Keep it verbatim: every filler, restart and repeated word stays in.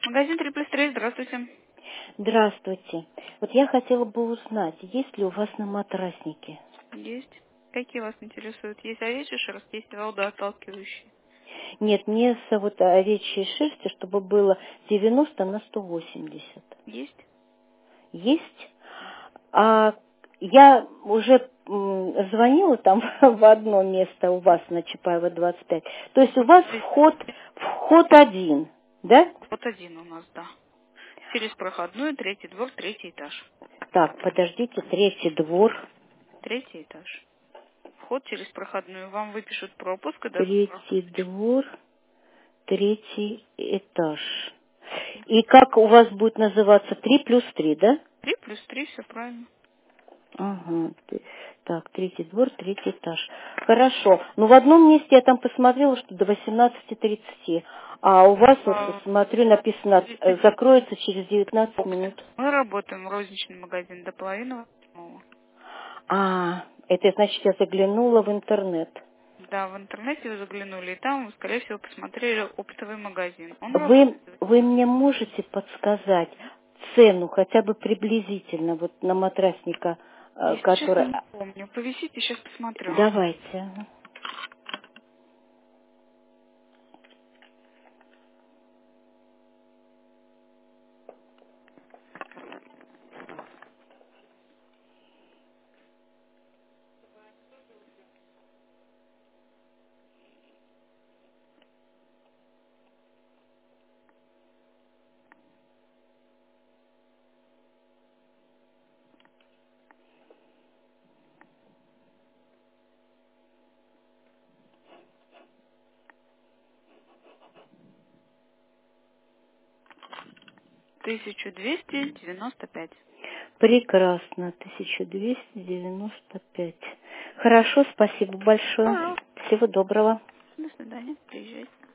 Магазин три плюс три, здравствуйте. Здравствуйте. Вот я хотела бы узнать, есть ли у вас на матраснике? Есть. Какие вас интересуют? Есть овечья шерсть, есть водоотталкивающие. Нет, мне с вот овечьей шерсти, чтобы было девяносто на сто восемьдесят. Есть? Есть? А я уже м, звонила там в одно место у вас на Чапаева двадцать пять. То есть у вас вход, вход один, да? Вот один у нас, да. Через проходную, третий двор, третий этаж. Так, подождите, третий двор, Третий этаж. Вход через проходную. Вам выпишут пропуск и дадут третий проходочку. двор, третий этаж. И как у вас будет называться? Три плюс три, да? Три плюс три, все правильно. Ага. т- Так, третий двор, третий этаж. Хорошо. Ну, в одном месте я там посмотрела, что до восемнадцати тридцати. А у вас, вот, А, смотрю, написано, э, закроется через девятнадцать минут. Мы работаем, розничный магазин, до половины восьмого. А, это значит, я заглянула в интернет. Да, в интернете вы заглянули, и там, вы, скорее всего, посмотрели оптовый магазин. Он Вы, работает. вы мне можете подсказать цену, хотя бы приблизительно, вот на матрасника, э, Если честно, который... не помню. Повисите, сейчас посмотрю. Давайте. тысяча двести девяносто пять. Прекрасно, тысяча двести девяносто пять. Хорошо, спасибо большое. Пожалуйста. Всего доброго. До свидания. Приезжайте.